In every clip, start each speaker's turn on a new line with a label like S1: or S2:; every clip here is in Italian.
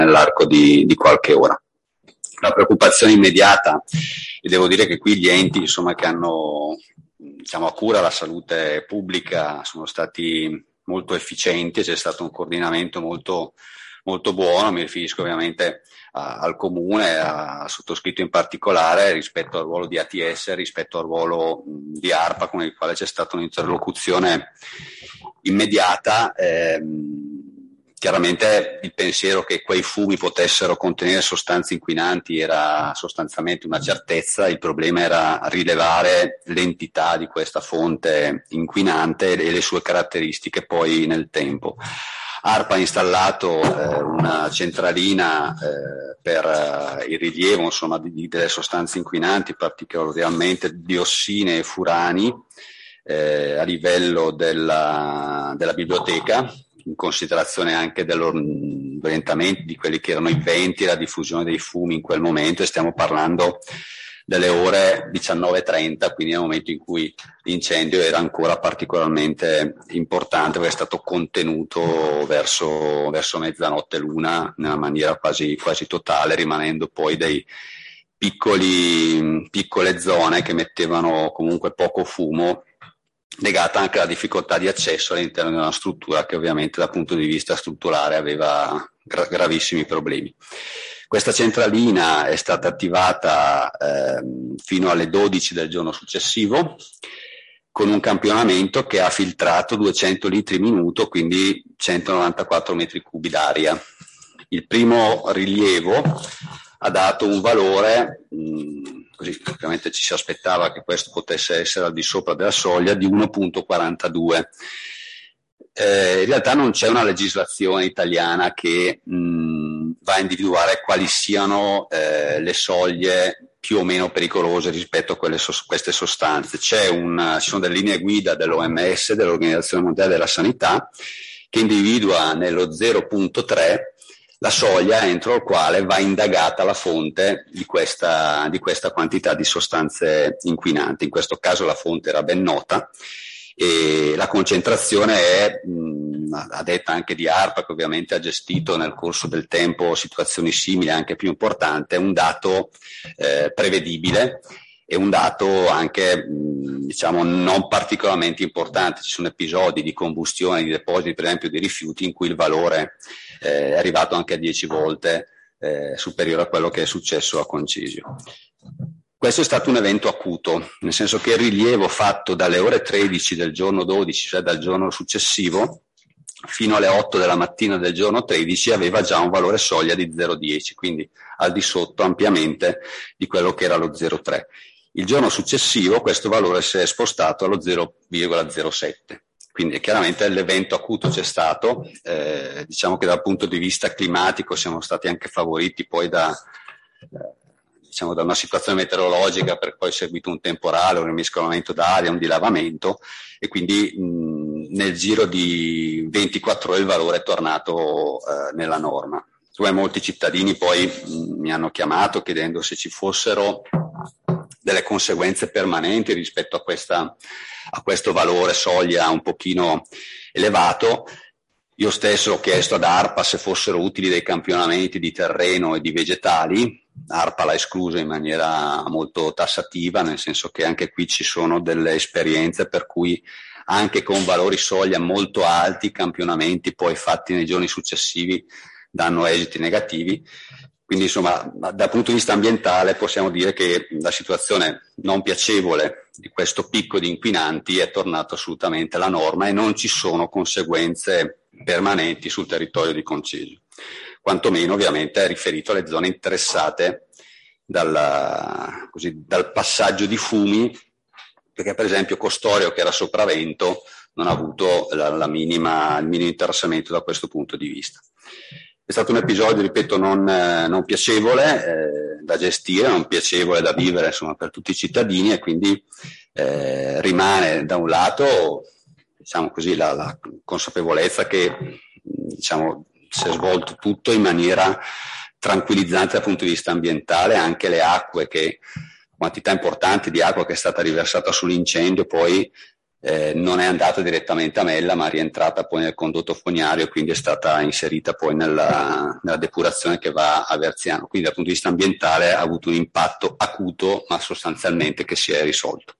S1: nell'arco di qualche ora. La preoccupazione immediata, e devo dire che qui gli enti insomma, che hanno a cura la salute pubblica sono stati molto efficienti, c'è stato un coordinamento molto buono, mi riferisco ovviamente al Comune, a sottoscritto in particolare, rispetto al ruolo di ATS, rispetto al ruolo di ARPA, con il quale c'è stata un'interlocuzione immediata. Chiaramente il pensiero che quei fumi potessero contenere sostanze inquinanti era sostanzialmente una certezza, il problema era rilevare l'entità di questa fonte inquinante e le sue caratteristiche poi nel tempo. ARPA ha installato una centralina per il rilievo delle sostanze inquinanti, particolarmente diossine e furani, a livello della biblioteca, in considerazione anche dell'orientamento di quelli che erano i venti e la diffusione dei fumi in quel momento, e stiamo parlando delle ore 19:30, quindi nel momento in cui l'incendio era ancora particolarmente importante, perché è stato contenuto verso mezzanotte l'una nella maniera quasi totale, rimanendo poi dei piccole zone che mettevano comunque poco fumo, legata anche alla difficoltà di accesso all'interno di una struttura che ovviamente dal punto di vista strutturale aveva gravissimi problemi. Questa centralina è stata attivata fino alle 12 del giorno successivo, con un campionamento che ha filtrato 200 litri minuto, quindi 194 metri cubi d'aria. Il primo rilievo ha dato un valore, così ovviamente ci si aspettava che questo potesse essere al di sopra della soglia, di 1,42. In realtà non c'è una legislazione italiana che va a individuare quali siano le soglie più o meno pericolose rispetto a queste sostanze. Ci sono delle linee guida dell'OMS, dell'Organizzazione Mondiale della Sanità, che individua nello 0,3 la soglia entro la quale va indagata la fonte di questa quantità di sostanze inquinanti. In questo caso la fonte era ben nota e la concentrazione è, a detta anche di ARPA, che ovviamente ha gestito nel corso del tempo situazioni simili, anche più importante, è un dato prevedibile e un dato anche non particolarmente importante. Ci sono episodi di combustione di depositi, per esempio di rifiuti, in cui il valore è arrivato anche a 10 volte superiore a quello che è successo a Concisio. Questo è stato un evento acuto, nel senso che il rilievo fatto dalle ore 13 del giorno 12, cioè dal giorno successivo, fino alle 8 della mattina del giorno 13 aveva già un valore soglia di 0,10, quindi al di sotto ampiamente di quello che era lo 0,3. Il giorno successivo questo valore si è spostato allo 0,07. Quindi chiaramente l'evento acuto c'è stato, diciamo che dal punto di vista climatico siamo stati anche favoriti poi da una situazione meteorologica, per poi seguito un temporale, un rimescolamento d'aria, un dilavamento, e quindi nel giro di 24 ore il valore è tornato nella norma. Molti cittadini poi mi hanno chiamato chiedendo se ci fossero delle conseguenze permanenti rispetto a questo valore soglia un pochino elevato. Io stesso ho chiesto ad ARPA se fossero utili dei campionamenti di terreno e di vegetali. ARPA l'ha escluso in maniera molto tassativa, nel senso che anche qui ci sono delle esperienze per cui anche con valori soglia molto alti i campionamenti poi fatti nei giorni successivi danno esiti negativi. Quindi insomma, dal punto di vista ambientale possiamo dire che la situazione non piacevole di questo picco di inquinanti è tornata assolutamente alla norma e non ci sono conseguenze permanenti sul territorio di Concisio. Quantomeno ovviamente è riferito alle zone interessate dal passaggio di fumi, perché per esempio Costorio, che era sopravvento, non ha avuto il minimo interessamento da questo punto di vista. È stato un episodio, ripeto, non piacevole da gestire, non piacevole da vivere insomma, per tutti i cittadini, e quindi rimane da un lato la consapevolezza che si è svolto tutto in maniera tranquillizzante dal punto di vista ambientale, anche le acque, quantità importante di acqua che è stata riversata sull'incendio poi non è andata direttamente a Mella, ma è rientrata poi nel condotto fognario, quindi è stata inserita poi nella depurazione che va a Verziano. Quindi dal punto di vista ambientale ha avuto un impatto acuto, ma sostanzialmente che si è risolto.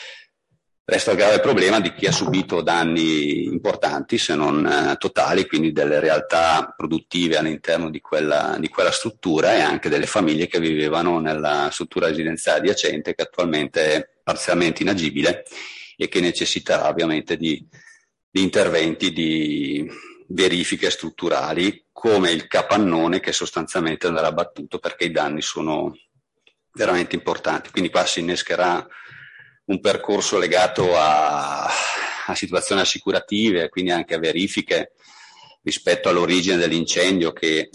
S1: Resta il grave problema di chi ha subito danni importanti, se non totali, quindi delle realtà produttive all'interno di quella struttura e anche delle famiglie che vivevano nella struttura residenziale adiacente, che attualmente è parzialmente inagibile e che necessiterà ovviamente di interventi di verifiche strutturali, come il capannone, che sostanzialmente andrà abbattuto perché i danni sono veramente importanti. Quindi qua si innescherà un percorso legato a situazioni assicurative, quindi anche a verifiche rispetto all'origine dell'incendio, che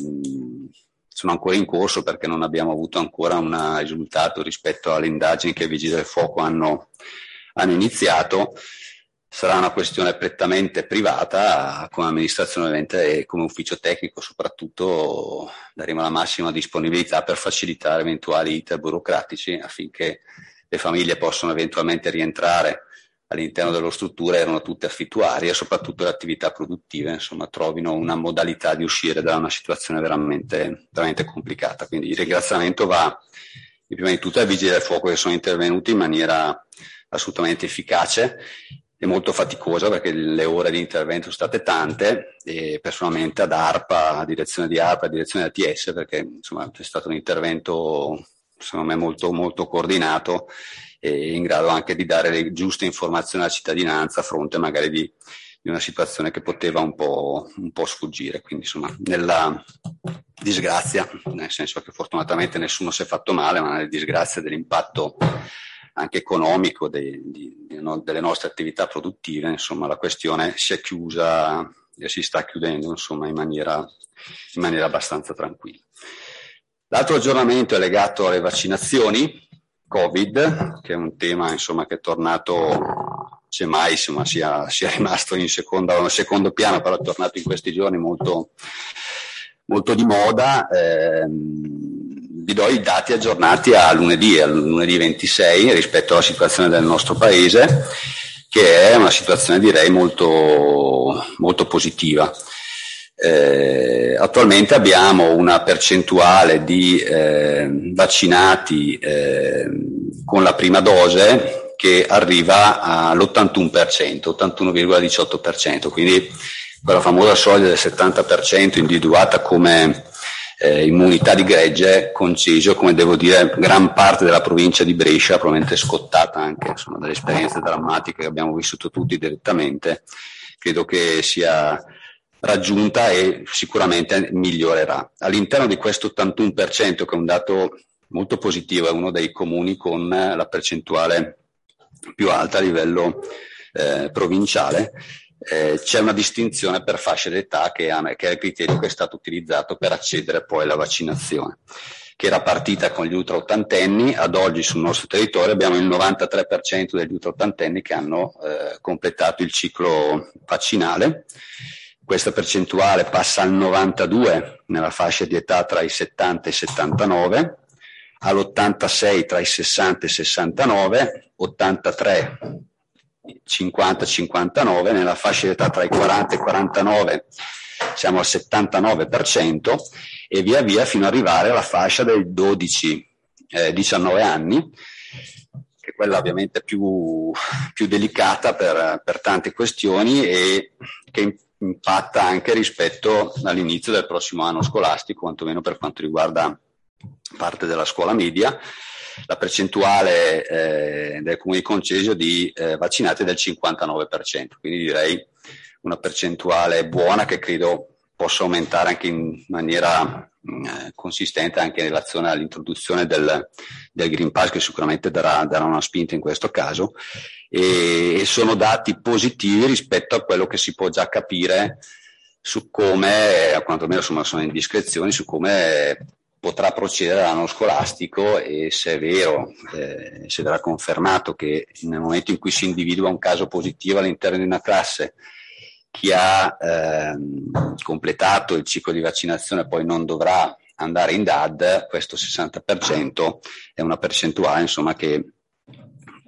S1: sono ancora in corso perché non abbiamo avuto ancora un risultato rispetto alle indagini che i Vigili del Fuoco hanno iniziato. Sarà una questione prettamente privata, come amministrazione ovviamente e come ufficio tecnico soprattutto daremo la massima disponibilità per facilitare eventuali iter burocratici affinché le famiglie possono eventualmente rientrare all'interno della struttura, erano tutte affittuarie e soprattutto le attività produttive, insomma, trovino una modalità di uscire da una situazione veramente, veramente complicata. Quindi il ringraziamento va prima di tutto ai Vigili del Fuoco che sono intervenuti in maniera assolutamente efficace e molto faticosa, perché le ore di intervento sono state tante, e personalmente ad ARPA, a direzione di ARPA, a direzione ATS, perché insomma c'è stato un intervento secondo me molto, molto coordinato e in grado anche di dare le giuste informazioni alla cittadinanza a fronte magari di una situazione che poteva un po' sfuggire. Quindi insomma nella disgrazia, nel senso che fortunatamente nessuno si è fatto male, ma nella disgrazia dell'impatto anche economico delle nostre attività produttive, insomma la questione si è chiusa e si sta chiudendo insomma in maniera abbastanza tranquilla. L'altro aggiornamento è legato alle vaccinazioni Covid, che è un tema insomma che è tornato, semmai insomma sia rimasto in secondo piano, però è tornato in questi giorni molto, molto di moda. Vi do i dati aggiornati al lunedì 26 rispetto alla situazione del nostro paese, che è una situazione direi molto, molto positiva. Attualmente abbiamo una percentuale di vaccinati con la prima dose che arriva all'81%, 81,18%, quindi quella famosa soglia del 70% individuata come immunità di gregge, conciso, come devo dire, gran parte della provincia di Brescia, probabilmente scottata anche insomma, dalle esperienze drammatiche che abbiamo vissuto tutti direttamente, credo che sia raggiunta e sicuramente migliorerà. All'interno di questo 81%, che è un dato molto positivo, è uno dei comuni con la percentuale più alta a livello provinciale, c'è una distinzione per fasce d'età che è il criterio che è stato utilizzato per accedere poi alla vaccinazione, che era partita con gli ultraottantenni. Ad oggi sul nostro territorio abbiamo il 93% degli ultraottantenni che hanno completato il ciclo vaccinale. Questa percentuale passa al 92% nella fascia di età tra i 70 e i 79, all'86 tra i 60 e i 69, 83 50-59, nella fascia di età tra i 40 e i 49 siamo al 79% e via via fino ad arrivare alla fascia dei 12-19 anni, che è quella ovviamente più delicata per tante questioni e che impatta anche rispetto all'inizio del prossimo anno scolastico, quantomeno per quanto riguarda parte della scuola media. La percentuale del Comune di Concesio di vaccinati è del 59%, quindi direi una percentuale buona che credo possa aumentare anche in maniera consistente anche in relazione all'introduzione del Green Pass, che sicuramente darà una spinta in questo caso, e sono dati positivi rispetto a quello che si può già capire su come, quantomeno insomma sono indiscrezioni, su come potrà procedere l'anno scolastico, e se è vero, se verrà confermato che nel momento in cui si individua un caso positivo all'interno di una classe, chi ha completato il ciclo di vaccinazione poi non dovrà andare in DAD, questo 60% è una percentuale insomma che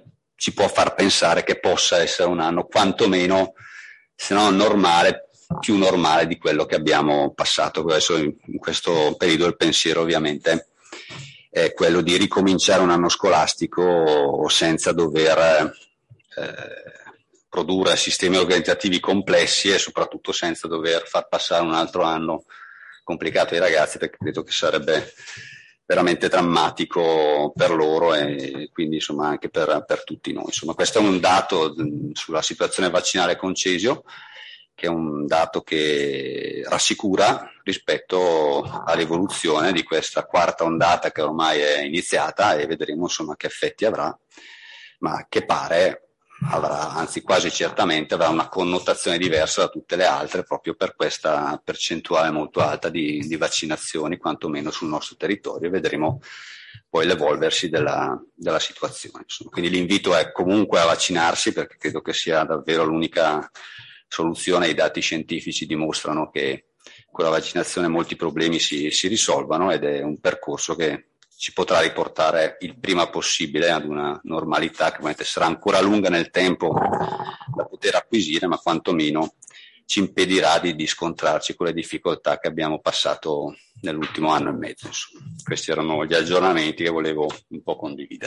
S1: ci può far pensare che possa essere un anno quantomeno, se non normale, più normale di quello che abbiamo passato. Adesso in questo periodo il pensiero ovviamente è quello di ricominciare un anno scolastico senza dover produrre sistemi organizzativi complessi e soprattutto senza dover far passare un altro anno complicato ai ragazzi, perché credo che sarebbe veramente drammatico per loro e quindi insomma anche per tutti noi. Insomma, questo è un dato sulla situazione vaccinale con Cesio, che è un dato che rassicura rispetto all'evoluzione di questa quarta ondata che ormai è iniziata, e vedremo insomma che effetti avrà, ma che pare avrà, anzi quasi certamente avrà una connotazione diversa da tutte le altre, proprio per questa percentuale molto alta di vaccinazioni, quantomeno sul nostro territorio, e vedremo poi l'evolversi della situazione. Insomma, quindi l'invito è comunque a vaccinarsi, perché credo che sia davvero l'unica soluzione. I dati scientifici dimostrano che con la vaccinazione molti problemi si risolvano, ed è un percorso che ci potrà riportare il prima possibile ad una normalità che ovviamente sarà ancora lunga nel tempo da poter acquisire, ma quantomeno ci impedirà di scontrarci con le difficoltà che abbiamo passato nell'ultimo anno e mezzo. Insomma, questi erano gli aggiornamenti che volevo un po' condividere.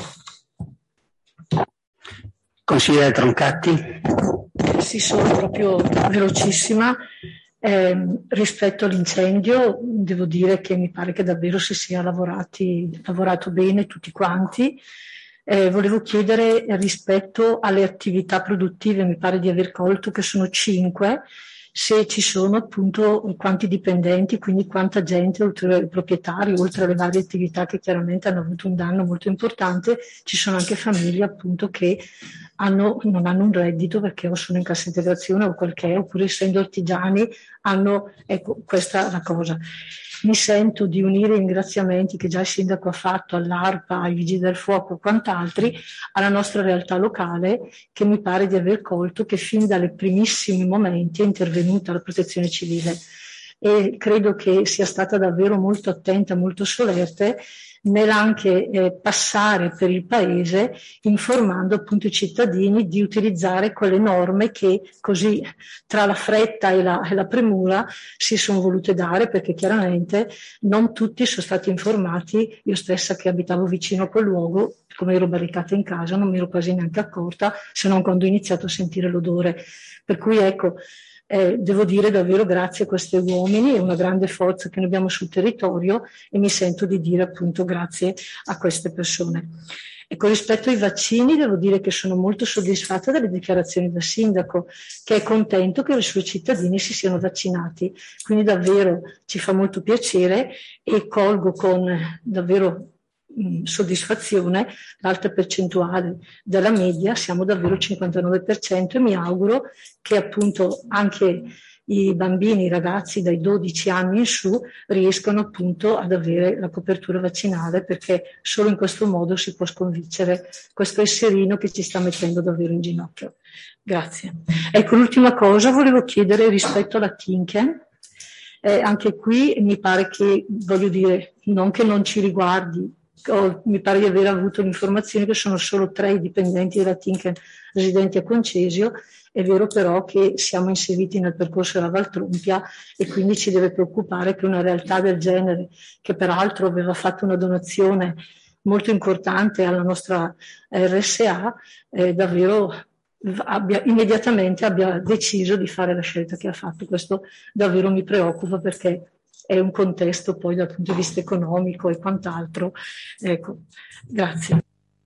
S2: Consigliere Troncatti.
S3: Sì, sono proprio velocissima. Rispetto all'incendio devo dire che mi pare che davvero si sia lavorato bene tutti quanti. Volevo chiedere rispetto alle attività produttive, mi pare di aver colto che sono 5, se ci sono appunto quanti dipendenti, quindi quanta gente, oltre ai proprietari, oltre alle varie attività che chiaramente hanno avuto un danno molto importante, ci sono anche famiglie appunto che non hanno un reddito perché o sono in cassa integrazione o qualche, oppure essendo artigiani hanno, ecco, questa è la cosa. Mi sento di unire i ringraziamenti che già il sindaco ha fatto all'ARPA, ai Vigili del Fuoco e quant'altri, alla nostra realtà locale, che mi pare di aver colto che fin dai primissimi momenti è intervenuta la protezione civile, e credo che sia stata davvero molto attenta, molto solerte nell'anche passare per il paese informando appunto i cittadini di utilizzare quelle norme che così tra la fretta e la premura si sono volute dare, perché chiaramente non tutti sono stati informati. Io stessa, che abitavo vicino a quel luogo, come ero barricata in casa, non mi ero quasi neanche accorta, se non quando ho iniziato a sentire l'odore. Per cui ecco, devo dire davvero grazie a questi uomini, è una grande forza che noi abbiamo sul territorio, e mi sento di dire appunto grazie a queste persone. Ecco, rispetto ai vaccini devo dire che sono molto soddisfatta delle dichiarazioni del sindaco, che è contento che i suoi cittadini si siano vaccinati, quindi davvero ci fa molto piacere, e colgo con davvero soddisfazione l'alta percentuale della media, siamo davvero al 59%, e mi auguro che appunto anche i bambini, i ragazzi dai 12 anni in su riescano appunto ad avere la copertura vaccinale, perché solo in questo modo si può sconfiggere questo esserino che ci sta mettendo davvero in ginocchio. Grazie. Ecco, l'ultima cosa volevo chiedere rispetto alla Tinken. Anche qui mi pare che, voglio dire, non che non ci riguardi, mi pare di aver avuto l'informazione che sono solo 3 i dipendenti della Tinken residenti a Concesio. È vero però che siamo inseriti nel percorso della Valtrompia, e quindi ci deve preoccupare che una realtà del genere, che peraltro aveva fatto una donazione molto importante alla nostra RSA, davvero immediatamente abbia deciso di fare la scelta che ha fatto. Questo davvero mi preoccupa, perché è un contesto poi dal punto di vista economico e quant'altro. Ecco, grazie.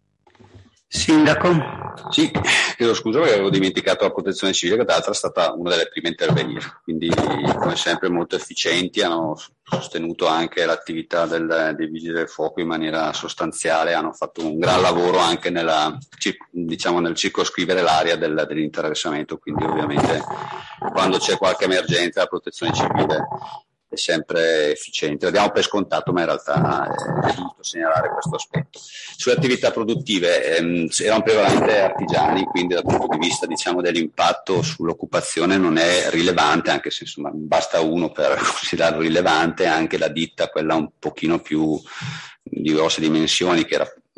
S2: Sindaco.
S1: Sì, chiedo scusa perché avevo dimenticato la protezione civile, che tra l'altro è stata una delle prime a intervenire, quindi come sempre molto efficienti, hanno sostenuto anche l'attività dei vigili del fuoco in maniera sostanziale, hanno fatto un gran lavoro anche nel circoscrivere l'area dell'interessamento, quindi ovviamente quando c'è qualche emergenza la protezione civile è sempre efficiente. Lo diamo per scontato, ma in realtà è giusto segnalare questo aspetto. Sulle attività produttive erano prevalentemente artigiani, quindi dal punto di vista dell'impatto sull'occupazione non è rilevante, anche se insomma basta uno per considerarlo rilevante. Anche la ditta, quella un pochino più di grosse dimensioni, che era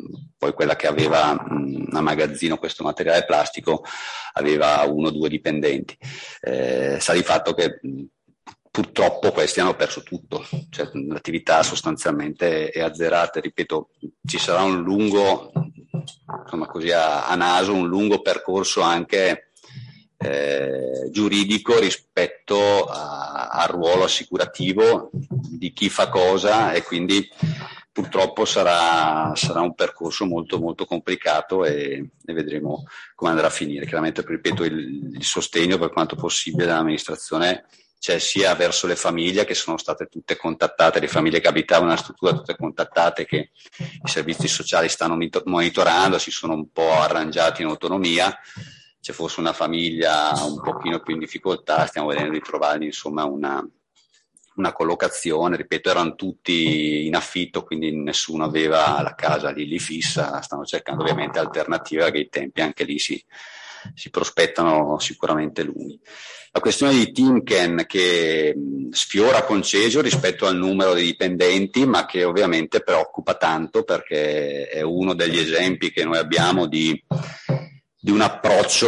S1: poi quella che aveva a magazzino questo materiale plastico aveva 1 o 2 dipendenti. Sta di fatto che purtroppo questi hanno perso tutto, cioè, l'attività sostanzialmente è azzerata. Ripeto, ci sarà un lungo, insomma così a naso, un lungo percorso anche giuridico rispetto al ruolo assicurativo di chi fa cosa, e quindi purtroppo sarà un percorso molto molto complicato e vedremo come andrà a finire. Chiaramente, ripeto, il sostegno per quanto possibile dell'amministrazione c'è sia verso le famiglie, che sono state tutte contattate, le famiglie che abitavano nella struttura tutte contattate, che i servizi sociali stanno monitorando, si sono un po' arrangiati in autonomia. Se fosse una famiglia un pochino più in difficoltà, stiamo vedendo di trovargli insomma una collocazione. Ripeto, erano tutti in affitto, quindi nessuno aveva la casa lì fissa. Stanno cercando ovviamente alternative, perché i tempi anche lì si prospettano sicuramente lunghi. La questione di Timken, che sfiora Concesio rispetto al numero dei dipendenti, ma che ovviamente preoccupa tanto, perché è uno degli esempi che noi abbiamo di un approccio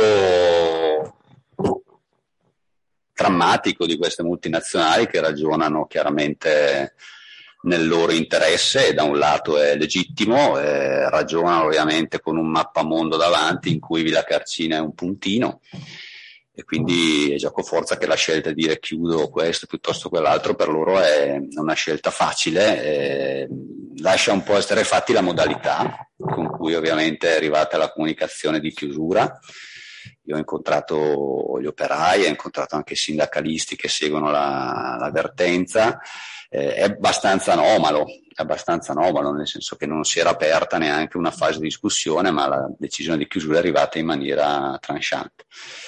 S1: drammatico di queste multinazionali, che ragionano chiaramente nel loro interesse, e da un lato è legittimo, ragionano ovviamente con un mappamondo davanti in cui Villa Carcina è un puntino, e quindi è giocoforza che la scelta di dire chiudo questo piuttosto quell'altro per loro è una scelta facile. Lascia un po' esterrefatti la modalità con cui ovviamente è arrivata la comunicazione di chiusura. Io ho incontrato gli operai, ho incontrato anche i sindacalisti che seguono la vertenza. È abbastanza anomalo, nel senso che non si era aperta neanche una fase di discussione, ma la decisione di chiusura è arrivata in maniera tranchante,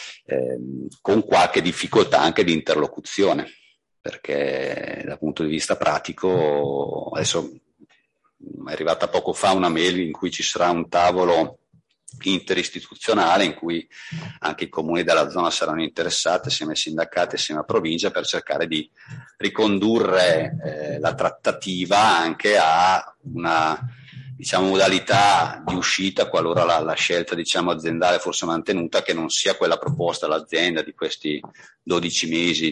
S1: con qualche difficoltà anche di interlocuzione, perché dal punto di vista pratico, adesso è arrivata poco fa una mail in cui ci sarà un tavolo interistituzionale in cui anche i comuni della zona saranno interessati, assieme ai sindacati, assieme a provincia, per cercare di ricondurre la trattativa anche a una, diciamo, modalità di uscita, qualora la scelta, diciamo, aziendale fosse mantenuta, che non sia quella proposta all'azienda di questi 12 mesi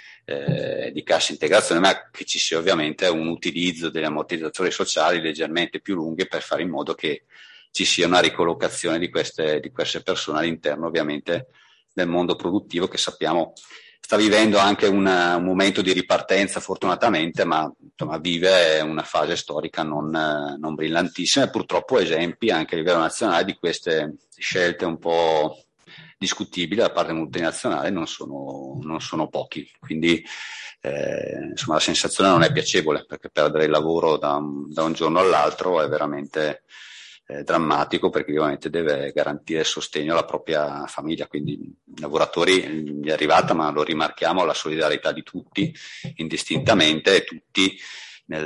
S1: di cassa integrazione, ma che ci sia ovviamente un utilizzo degli ammortizzatori sociali leggermente più lunghi, per fare in modo che ci sia una ricollocazione di queste persone all'interno ovviamente del mondo produttivo, che sappiamo sta vivendo anche un momento di ripartenza fortunatamente, ma insomma vive una fase storica non brillantissima, e purtroppo esempi anche a livello nazionale di queste scelte un po' discutibili da parte multinazionale non sono pochi. Quindi insomma la sensazione non è piacevole, perché perdere il lavoro da un giorno all'altro è veramente drammatico, perché ovviamente deve garantire sostegno alla propria famiglia. Quindi i lavoratori, gli è arrivata, ma lo rimarchiamo, la solidarietà di tutti indistintamente, e tutti per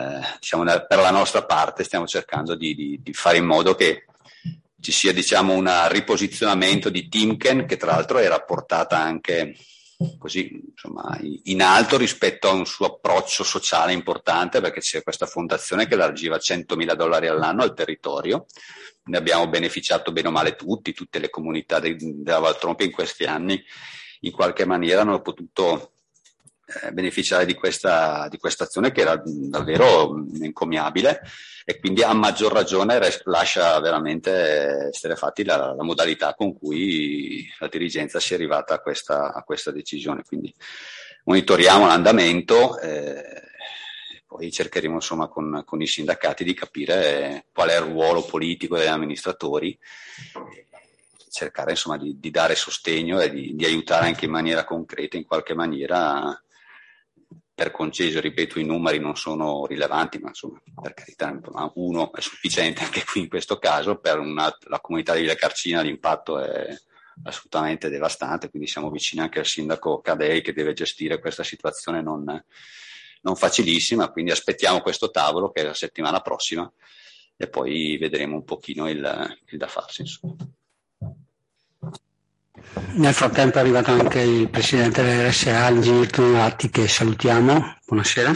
S1: la nostra parte stiamo cercando di fare in modo che ci sia, diciamo, un riposizionamento di Timken, che tra l'altro era portata anche così, insomma, in alto rispetto a un suo approccio sociale importante, perché c'è questa fondazione che largiva $100.000 all'anno al territorio. Ne abbiamo beneficiato bene o male tutte le comunità della Valtrompia in questi anni in qualche maniera hanno potuto beneficiare di questa azione, che era davvero encomiabile, e quindi a maggior ragione lascia veramente esterrefatti la modalità con cui la dirigenza si è arrivata a questa decisione. Quindi monitoriamo l'andamento, poi cercheremo insomma con i sindacati di capire qual è il ruolo politico degli amministratori, cercare insomma di dare sostegno e di aiutare anche in maniera concreta, in qualche maniera. Per Concesio, ripeto, i numeri non sono rilevanti, ma insomma, per carità, uno è sufficiente anche qui in questo caso. Per la comunità di Villa Carcina l'impatto è assolutamente devastante, quindi siamo vicini anche al sindaco Cadei, che deve gestire questa situazione non facilissima. Quindi aspettiamo questo tavolo, che è la settimana prossima, e poi vedremo un pochino il da farsi, insomma.
S2: Nel frattempo è arrivato anche il presidente dell'RSA, l'ingegner Tonatti, che salutiamo. Buonasera.